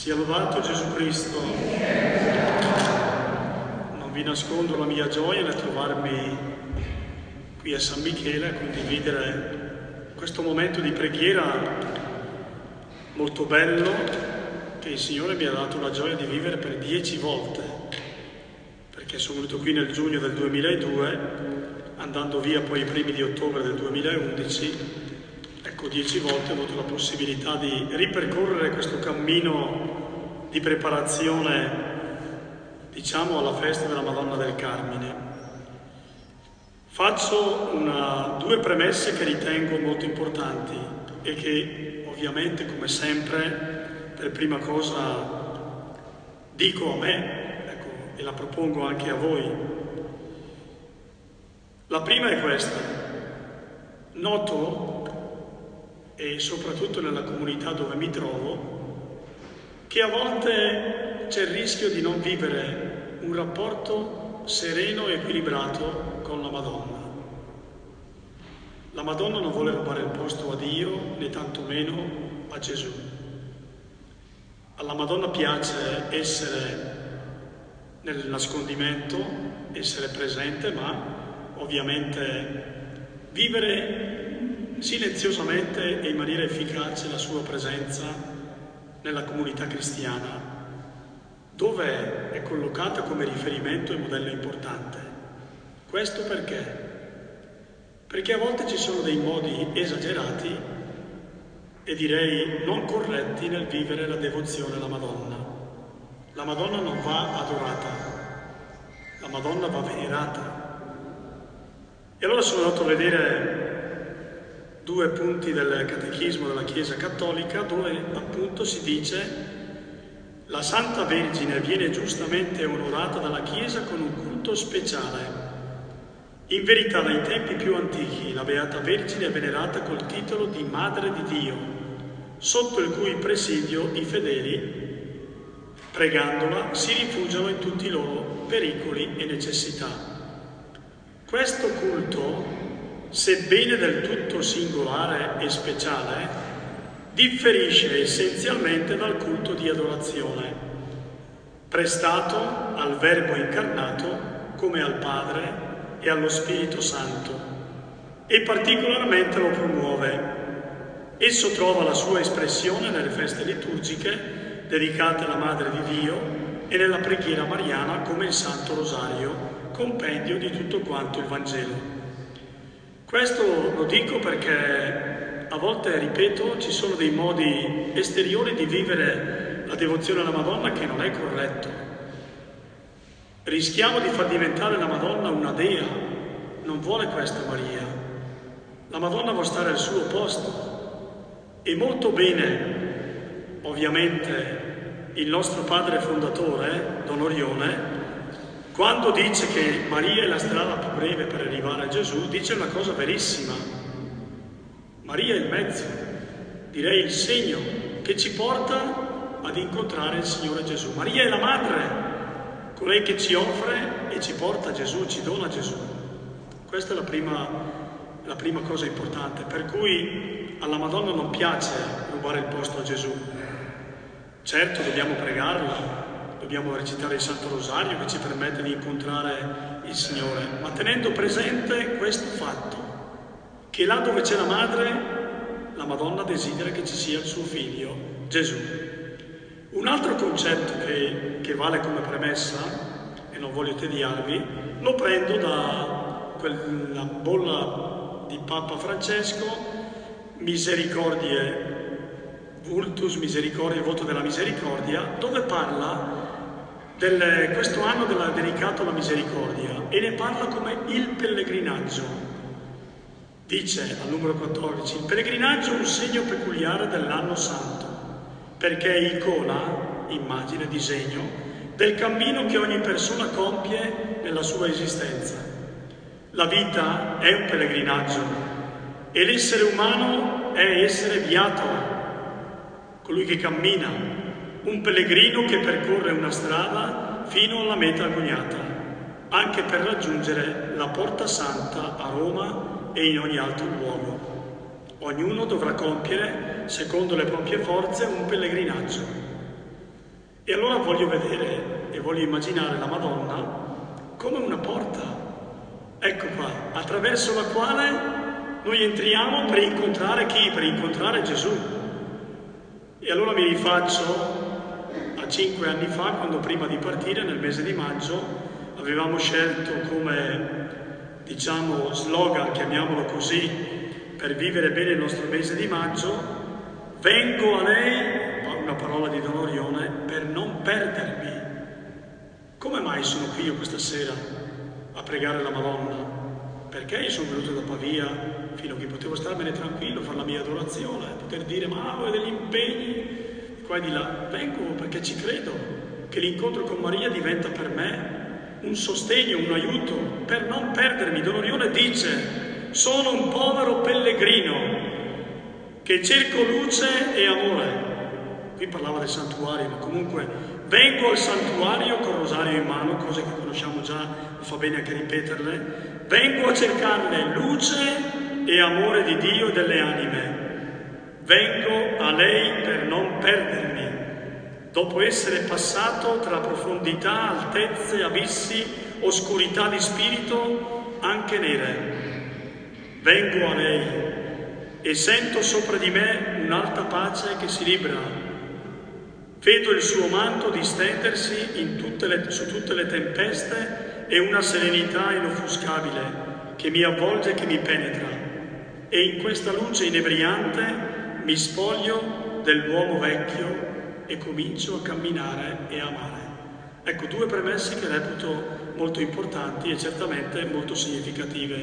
Sia lodato Gesù Cristo. Non vi nascondo la mia gioia nel trovarmi qui a San Michele a condividere questo momento di preghiera molto bello che il Signore mi ha dato la gioia di vivere per 10 volte, perché sono venuto qui nel giugno del 2002, andando via poi i primi di ottobre del 2011. Ecco, 10 volte ho avuto la possibilità di ripercorrere questo cammino di preparazione, diciamo, alla festa della Madonna del Carmine. Faccio due premesse che ritengo molto importanti e che ovviamente, come sempre, per prima cosa dico a me, ecco, e la propongo anche a voi. La prima è questa: noto, e soprattutto nella comunità dove mi trovo, che a volte c'è il rischio di non vivere un rapporto sereno e equilibrato con la Madonna. La Madonna non vuole rubare il posto a Dio, né tantomeno a Gesù. Alla Madonna piace essere nel nascondimento, essere presente, ma ovviamente vivere silenziosamente e in maniera efficace la sua presenza nella comunità cristiana, dove è collocata come riferimento e modello importante. Questo perché? Perché a volte ci sono dei modi esagerati e direi non corretti nel vivere la devozione alla Madonna. La Madonna non va adorata, la Madonna va venerata. E allora sono andato a vedere 2 punti del Catechismo della Chiesa Cattolica, dove appunto si dice: la Santa Vergine viene giustamente onorata dalla Chiesa con un culto speciale. In verità, dai tempi più antichi, la Beata Vergine è venerata col titolo di Madre di Dio, sotto il cui presidio i fedeli, pregandola, si rifugiano in tutti i loro pericoli e necessità. Questo culto, sebbene del tutto singolare e speciale, differisce essenzialmente dal culto di adorazione, prestato al Verbo incarnato come al Padre e allo Spirito Santo, e particolarmente lo promuove. Esso trova la sua espressione nelle feste liturgiche dedicate alla Madre di Dio e nella preghiera mariana come il Santo Rosario, compendio di tutto quanto il Vangelo. Questo lo dico perché a volte, ripeto, ci sono dei modi esteriori di vivere la devozione alla Madonna che non è corretto. Rischiamo di far diventare la Madonna una dea. Non vuole questo Maria. La Madonna vuole stare al suo posto. E molto bene, ovviamente, il nostro padre fondatore, Don Orione, quando dice che Maria è la strada più breve per arrivare a Gesù, dice una cosa verissima. Maria è il mezzo, direi il segno, che ci porta ad incontrare il Signore Gesù. Maria è la madre, colei che ci offre e ci porta a Gesù, ci dona Gesù. Questa è la prima cosa importante, per cui alla Madonna non piace rubare il posto a Gesù. Certo, dobbiamo pregarla, dobbiamo recitare il Santo Rosario che ci permette di incontrare il Signore, ma tenendo presente questo fatto, che là dove c'è la madre, la Madonna desidera che ci sia il suo figlio, Gesù. Un altro concetto che vale come premessa, e non voglio tediarvi, lo prendo da quella bolla di Papa Francesco, Misericordiae Vultus, Misericordia, voto della misericordia, dove parla questo anno dedicato alla misericordia, e ne parla come il pellegrinaggio. Dice al numero 14: il pellegrinaggio è un segno peculiare dell'anno santo, perché è icona, immagine, disegno, del cammino che ogni persona compie nella sua esistenza. La vita è un pellegrinaggio e l'essere umano è essere viato, colui che cammina, un pellegrino che percorre una strada fino alla meta agoniata, anche per raggiungere la Porta Santa a Roma e in ogni altro luogo. Ognuno dovrà compiere, secondo le proprie forze, un pellegrinaggio. E allora voglio vedere e voglio immaginare la Madonna come una porta, ecco qua, attraverso la quale noi entriamo per incontrare chi? Per incontrare Gesù. E allora mi rifaccio a 5 anni fa, quando prima di partire, nel mese di maggio, avevamo scelto come, diciamo, slogan, chiamiamolo così, per vivere bene il nostro mese di maggio: vengo a lei, una parola di Don Orione, per non perdermi. Come mai sono qui io questa sera a pregare la Madonna? Perché io sono venuto da Pavia fino a che potevo starmene tranquillo, fare la mia adorazione, poter dire ma ho degli impegni qua e di là. Vengo perché ci credo che l'incontro con Maria diventa per me un sostegno, un aiuto per non perdermi. Don Orione dice: sono un povero pellegrino che cerco luce e amore. Qui parlava del santuario, ma comunque vengo al santuario col rosario in mano, cose che conosciamo già, ma fa bene anche ripeterle. Vengo a cercarle luce e amore di Dio e delle anime. Vengo a lei per non perdermi, dopo essere passato tra profondità, altezze, abissi, oscurità di spirito, anche nere. Vengo a lei e sento sopra di me un'alta pace che si libera. Vedo il suo manto distendersi su tutte le tempeste e una serenità inoffuscabile che mi avvolge e che mi penetra. E in questa luce inebriante mi spoglio dell'uomo vecchio e comincio a camminare e a amare. Ecco, 2 premesse che reputo molto importanti e certamente molto significative,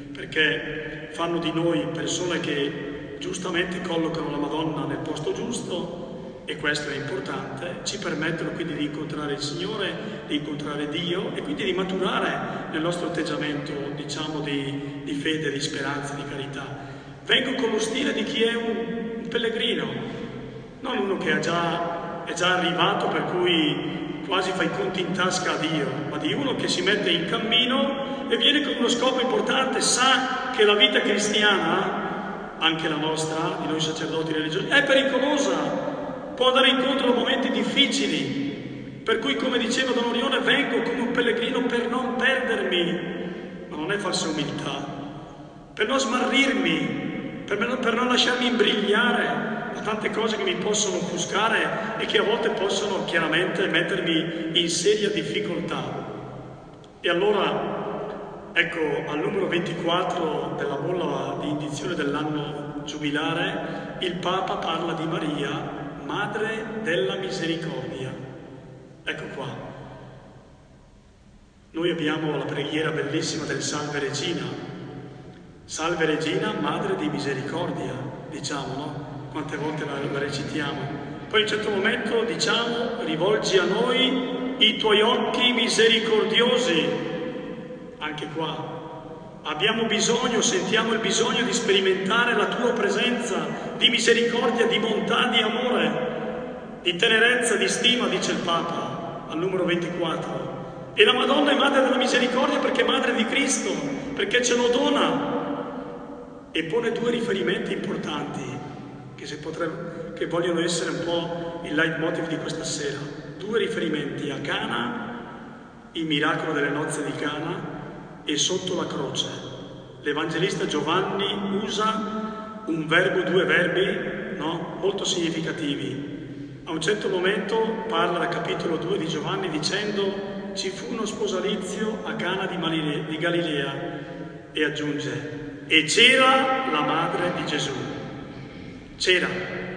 perché fanno di noi persone che giustamente collocano la Madonna nel posto giusto, e questo è importante, ci permettono quindi di incontrare il Signore, di incontrare Dio e quindi di maturare nel nostro atteggiamento, diciamo, di fede, di speranza, di carità. Vengo con lo stile di chi è un pellegrino, non uno che è già arrivato per cui quasi fa i conti in tasca a Dio, ma di uno che si mette in cammino e viene con uno scopo importante, sa che la vita cristiana, anche la nostra, di noi sacerdoti religiosi, è pericolosa. Può andare incontro a momenti difficili, per cui, come diceva Don Orione, vengo come un pellegrino per non perdermi, ma non è falsa umiltà, per non smarrirmi, per non lasciarmi imbrigliare da tante cose che mi possono offuscare e che a volte possono chiaramente mettermi in seria difficoltà. E allora, ecco, al numero 24 della bolla di indizione dell'anno giubilare, il Papa parla di Maria, Madre della Misericordia. Ecco qua. Noi abbiamo la preghiera bellissima del Salve Regina. Salve Regina, Madre di Misericordia, diciamo, no? Quante volte la recitiamo. Poi in un certo momento diciamo: rivolgi a noi i tuoi occhi misericordiosi. Anche qua. Abbiamo bisogno, sentiamo il bisogno di sperimentare la tua presenza di misericordia, di bontà, di amore, di tenerezza, di stima, dice il Papa al numero 24. E la Madonna è Madre della Misericordia perché è Madre di Cristo, perché ce lo dona. E pone 2 riferimenti importanti che vogliono essere un po' il leitmotiv di questa sera. 2 riferimenti a Cana, il miracolo delle nozze di Cana, e sotto la croce. L'Evangelista Giovanni usa 2 verbi, no? Molto significativi. A un certo momento parla al capitolo 2 di Giovanni dicendo: ci fu uno sposalizio a Cana di Galilea, e aggiunge: e c'era la madre di Gesù. C'era.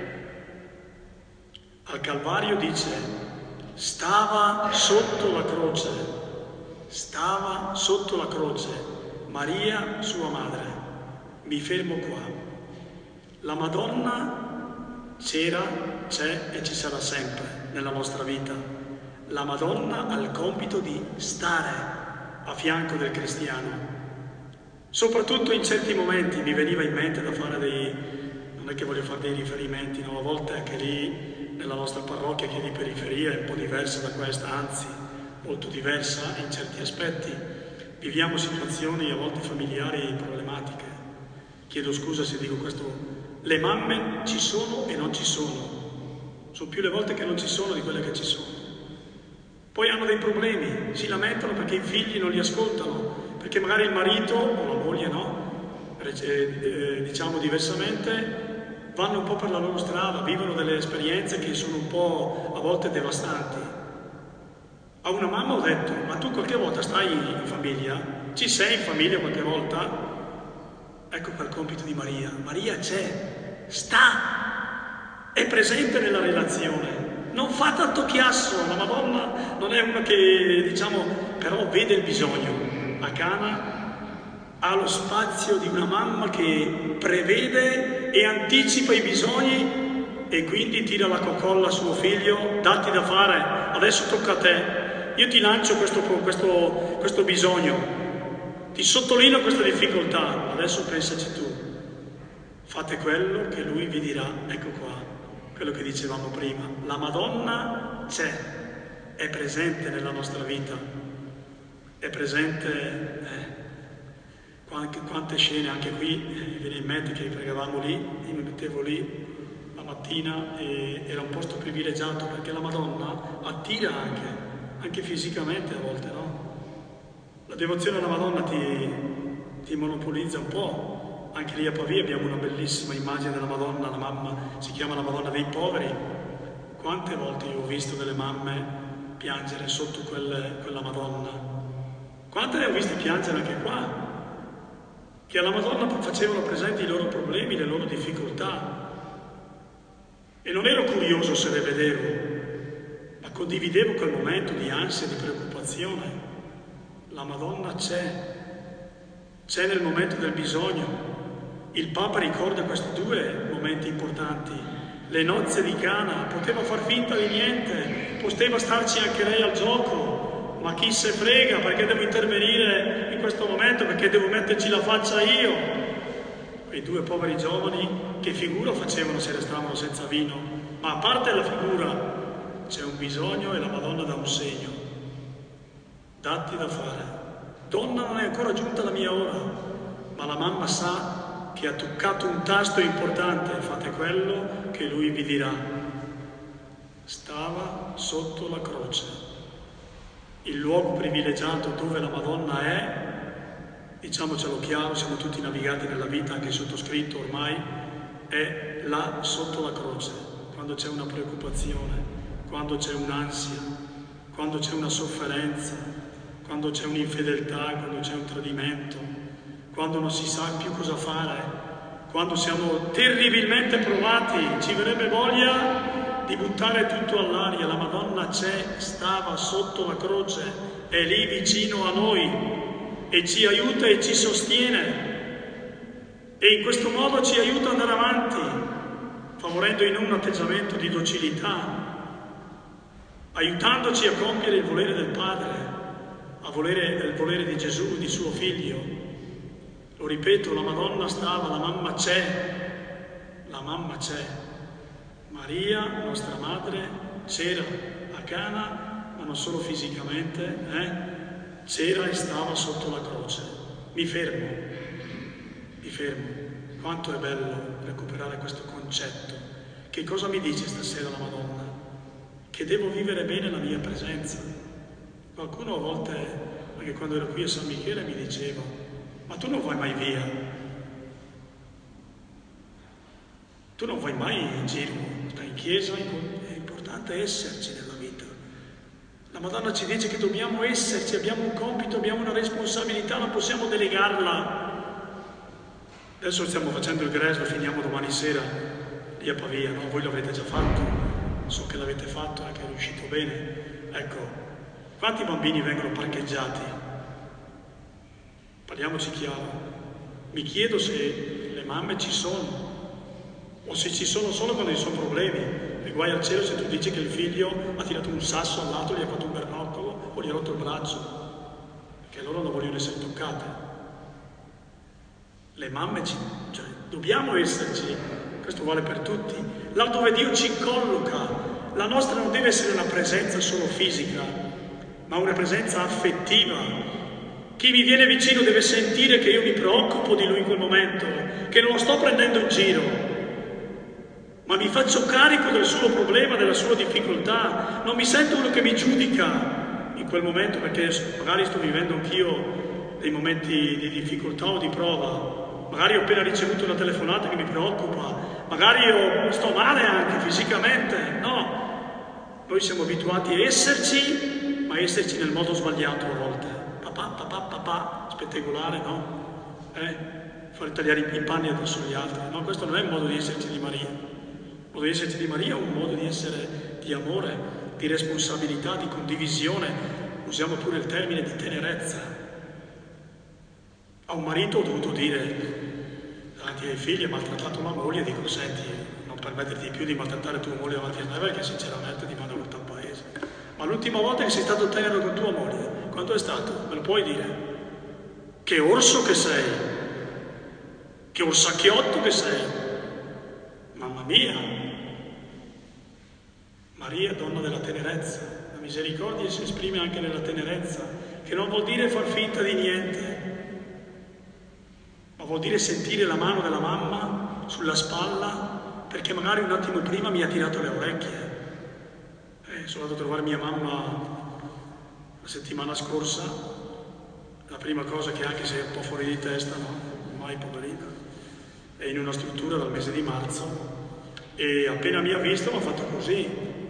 Al Calvario dice: stava sotto la croce. Stava sotto la croce, Maria, sua madre. Mi fermo qua. La Madonna c'era, c'è e ci sarà sempre nella nostra vita. La Madonna ha il compito di stare a fianco del cristiano. Soprattutto in certi momenti mi veniva in mente da fare non è che voglio fare dei riferimenti, no? A volte anche lì nella nostra parrocchia, che è di periferia, è un po' diversa da questa, anzi molto diversa in certi aspetti. Viviamo situazioni a volte familiari problematiche. Chiedo scusa se dico questo. Le mamme ci sono e non ci sono sono più le volte che non ci sono di quelle che ci sono. Poi hanno dei problemi, si lamentano perché i figli non li ascoltano, perché magari il marito o la moglie, no? Diciamo diversamente, vanno un po' per la loro strada, vivono delle esperienze che sono un po' a volte devastanti. A una mamma ho detto: ma tu qualche volta stai in famiglia? Ci sei in famiglia qualche volta? Ecco quel compito di Maria. Maria c'è, sta, è presente nella relazione. Non fa tanto chiasso, la Madonna non è una che, diciamo, però vede il bisogno. A Cana ha lo spazio di una mamma che prevede e anticipa i bisogni e quindi tira la coccola a suo figlio: datti da fare, adesso tocca a te, io ti lancio questo bisogno, ti sottolineo questa difficoltà, adesso pensaci tu, fate quello che lui vi dirà. Ecco qua quello che dicevamo prima, la Madonna c'è, è presente nella nostra vita, è presente. Quante scene anche qui, mi viene in mente che pregavamo lì, io mi mettevo lì la mattina e era un posto privilegiato perché la Madonna attira anche fisicamente a volte, no? La devozione alla Madonna ti monopolizza un po'. Anche lì a Pavia abbiamo una bellissima immagine della Madonna, la mamma si chiama la Madonna dei poveri. Quante volte io ho visto delle mamme piangere sotto quella Madonna? Quante ne ho viste piangere anche qua? Che alla Madonna facevano presenti i loro problemi, le loro difficoltà. E non ero curioso se le vedevo, ma condividevo quel momento di ansia, di preoccupazione. La Madonna c'è nel momento del bisogno. Il Papa ricorda questi due momenti importanti. Le nozze di Cana, poteva far finta di niente, poteva starci anche lei al gioco, ma chi se frega, perché devo intervenire in questo momento, perché devo metterci la faccia io? Quei due poveri giovani che figura facevano se restavano senza vino, ma a parte la figura c'è un bisogno e la Madonna dà un segno. Datti da fare. Donna, non è ancora giunta la mia ora, ma la mamma sa che ha toccato un tasto importante, fate quello che lui vi dirà. Stava sotto la croce. Il luogo privilegiato dove la Madonna è, diciamocelo chiaro, siamo tutti navigati nella vita, anche sottoscritto ormai, è là sotto la croce, quando c'è una preoccupazione, quando c'è un'ansia, quando c'è una sofferenza, quando c'è un'infedeltà, quando c'è un tradimento, quando non si sa più cosa fare, quando siamo terribilmente provati, ci verrebbe voglia di buttare tutto all'aria. La Madonna c'è, stava sotto la croce, è lì vicino a noi e ci aiuta e ci sostiene e in questo modo ci aiuta ad andare avanti, favorendo in un atteggiamento di docilità, aiutandoci a compiere il volere del Padre, il volere di Gesù, di suo Figlio. Lo ripeto, la Madonna stava, la mamma c'è, Maria, nostra madre, c'era a Cana, ma non solo fisicamente, c'era e stava sotto la croce. Mi fermo. Quanto è bello recuperare questo concetto. Che cosa mi dice stasera la Madonna? Che devo vivere bene la mia presenza. Qualcuno a volte, anche quando ero qui a San Michele, mi diceva: ma tu non vai mai via? Tu non vai mai in giro? Stai in chiesa? È importante esserci nella vita. La Madonna ci dice che dobbiamo esserci, abbiamo un compito, abbiamo una responsabilità, non possiamo delegarla. Adesso stiamo facendo il Gres, lo finiamo domani sera lì a Pavia, no? Voi l'avete già fatto, so che l'avete fatto, anche è riuscito bene. Ecco, quanti bambini vengono parcheggiati? Parliamoci chiaro. Mi chiedo se le mamme ci sono, o se ci sono solo quando ci sono problemi. E guai al cielo se tu dici che il figlio ha tirato un sasso al lato, gli ha fatto un bernoccolo o gli ha rotto il braccio, perché loro non vogliono essere toccate. Le mamme dobbiamo esserci, questo vale per tutti. Là dove Dio ci colloca, la nostra non deve essere una presenza solo fisica, ma una presenza affettiva. Chi mi viene vicino deve sentire che io mi preoccupo di lui in quel momento, che non lo sto prendendo in giro. ma mi faccio carico del suo problema, della sua difficoltà, non mi sento uno che mi giudica in quel momento, perché magari sto vivendo anch'io dei momenti di difficoltà o di prova, magari ho appena ricevuto una telefonata che mi preoccupa, magari io sto male anche fisicamente, no, noi siamo abituati a esserci, ma a esserci nel modo sbagliato a volte, papà, spettacolare, no? Fare tagliare i panni addosso agli altri, no? Questo non è il modo di esserci di Maria. Il modo di esserci di Maria è un modo di essere di amore, di responsabilità, di condivisione, usiamo pure il termine di tenerezza. A un marito ho dovuto dire davanti ai figli, ha maltrattato la moglie, dico senti, non permetterti più di maltrattare tua moglie davanti a me perché sinceramente ti mando tutto al paese. Ma l'ultima volta che sei stato tenero con tua moglie, quando è stato? Me lo puoi dire? Che orso che sei, che orsacchiotto che sei, mamma mia. Maria, donna della tenerezza, la misericordia si esprime anche nella tenerezza, che non vuol dire far finta di niente, ma vuol dire sentire la mano della mamma sulla spalla, perché magari un attimo prima mi ha tirato le orecchie. Sono andato a trovare mia mamma la settimana scorsa. La prima cosa che anche se è un po' fuori di testa, no? Mai poverina, è in una struttura dal mese di marzo e appena mi ha visto mi ha fatto così,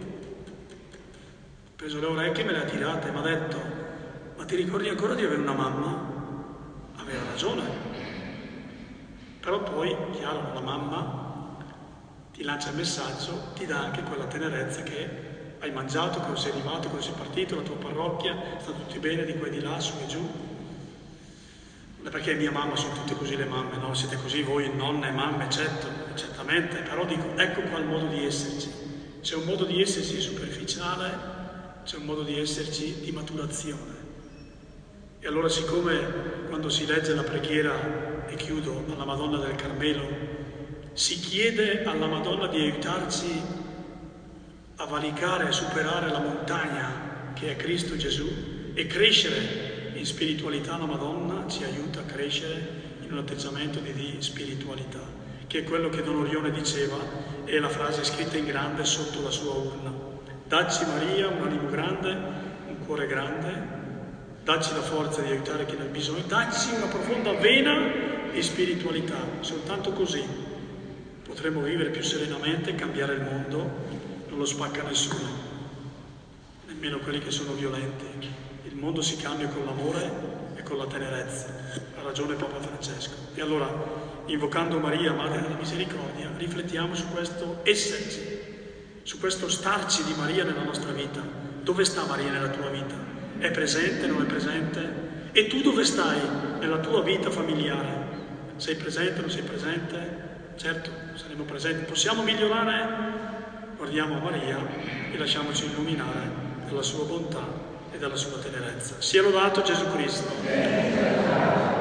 ho preso le orecchie e me le ha tirate, mi ha detto: ma ti ricordi ancora di avere una mamma? Aveva ragione, però poi, chiaro, la mamma ti lancia il messaggio, ti dà anche quella tenerezza che hai mangiato, quando sei arrivato, quando sei partito, la tua parrocchia, sta tutti bene di qua e di là, su e giù. Perché mia mamma sono tutte così le mamme, no? Siete così voi nonne, mamme, certamente, però dico, ecco qua il modo di esserci. C'è un modo di esserci superficiale, c'è un modo di esserci di maturazione. E allora, siccome quando si legge la preghiera, e chiudo, alla Madonna del Carmelo, si chiede alla Madonna di aiutarci a valicare e superare la montagna che è Cristo Gesù e crescere in spiritualità, la Madonna ci aiuta a crescere in un atteggiamento di spiritualità, che è quello che Don Orione diceva, e la frase scritta in grande sotto la sua urna: dacci Maria un animo grande, un cuore grande, dacci la forza di aiutare chi nel bisogno, dacci una profonda vena di spiritualità. Soltanto così potremo vivere più serenamente e cambiare il mondo. Non lo spacca nessuno, nemmeno quelli che sono violenti. Il mondo si cambia con l'amore e con la tenerezza, ha ragione Papa Francesco. E allora, invocando Maria, Madre della Misericordia, riflettiamo su questo esserci, su questo starci di Maria nella nostra vita. Dove sta Maria nella tua vita? È presente, non è presente? E tu dove stai nella tua vita familiare? Sei presente, non sei presente? Certo, saremo presenti. Possiamo migliorare? Guardiamo Maria e lasciamoci illuminare dalla sua bontà e dalla sua tenerezza. Sia lodato Gesù Cristo.